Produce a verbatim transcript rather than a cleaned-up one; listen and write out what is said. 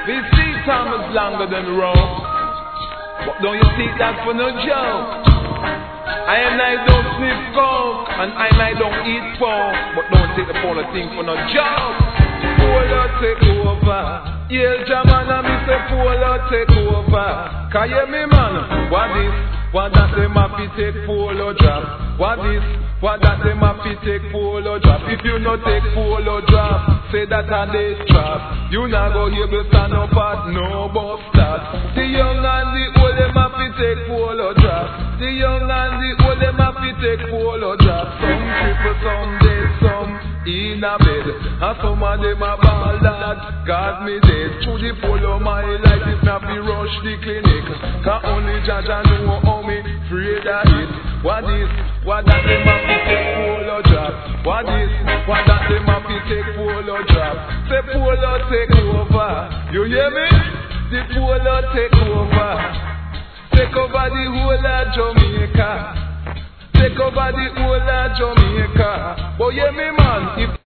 We see time is longer than Rome, but don't you think that's for no joke? I and I don't sniff coke, and I and I don't eat pork, but don't take the phone thing for no joke. Polo take over, yeah, Jaman and me say Polo take over. Can you hear me, man? What this? What that them happy take Polo drop? What this? What that them happy take Polo drop? If you no take Polo drop, say that a day trap. You not go able to stand up at no bus stop. The young and the old them happy take Polo drop. The young and the old them happy take Polo drop. Some triple, some dead, some in a bed, and some of them a ball that got me dead. Through the Polo my life is not be rush the clinic. Cause only Jaja know how me afraid of it. What is, what that them happy take Polo drop? What is, what that them happy take Polo drop? Say Polo take over, you hear me? The Polo take over. Take over the whole of Jamaica. Take over the whole of Jamaica. But hear me, man, if